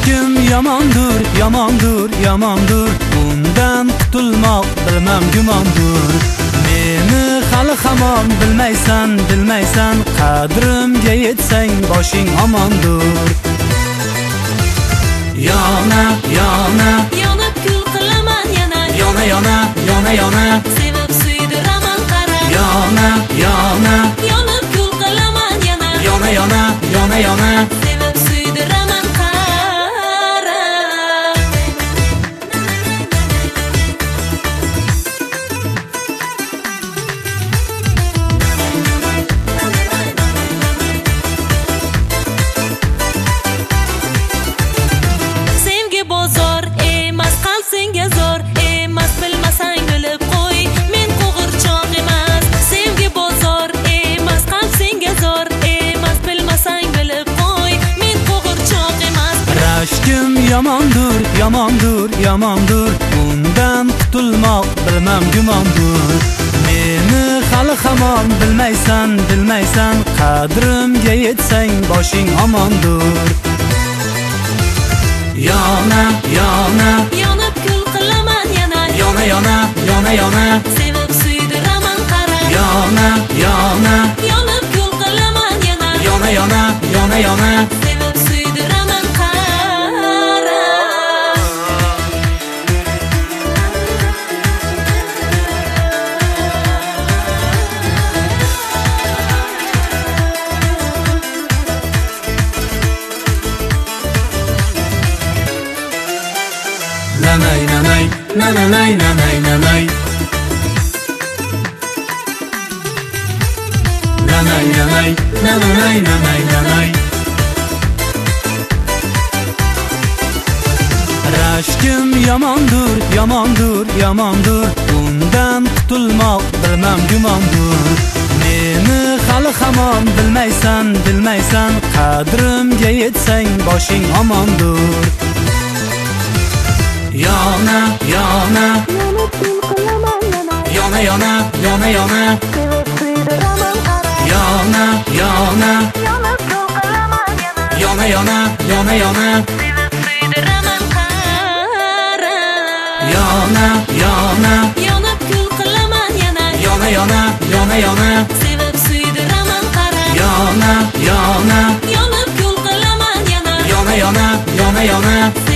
Rashkim yamondur, yamondur, yamondur. Bundan qutulmoq bilmam gumondur. Meni hali hamon bilmaysan, bilmaysan. Qadrimga yetsang boshing omondur. Yona, yona, Yonib kul qilaman yana. yona, yona, yona, yona. Sevib suydiraman qara. Yona, yona, Yonib kul qilaman yana. yona, yona, yona, yona. Sevib suydiraman qara. Sevgi bozor emas, qalb senga zor emas, bilmasang bilib qo'y, men qo'g'irchoq emas. Sevgi bozor emas, qalb senga zor emas, bilmasang bilib qo'y, men qo'g'irchoq emas. Rashkim yamondur, yamondur, yamondur. Bundan qutulmoq bilmam gumondur. Meni hali hamon bilmaysan, bilmaysan. Qadrimga yetsang boshing omondur. Yona, yona, Yonib kul qilaman yana. yona, yona, yona, yona. Sevib suydiraman qara. Yona, yona, Yonib kul qilaman yana. yona, yona, yona, yona. Sevib suydiraman qara. Nanay, nanay, nanay, nanay, nanay. Nanay, nanay, nanay, nanay, nanay. Rashkim yamondur, yamondur, yamondur. Bundan qutulmoq bilmam gumondur. Meni hali hamon bilmaysan, bilmaysan. Qadrimga yetsang boshing omondur. Yona, yona, Yonib kul qilaman yana. yona, yona, yona, yona. Sevib suydiraman qara. Yona, yona, Yonib kul qilaman yana. yona, yona, yona, yona. Sevib suydiraman qara. Yona, yona, Yonib kul qilaman yana. yona, yona, yona, yona. Sevib suydiraman qara. Yona, yona, Yonib kul qilaman yana. yona, yona, yona, yona.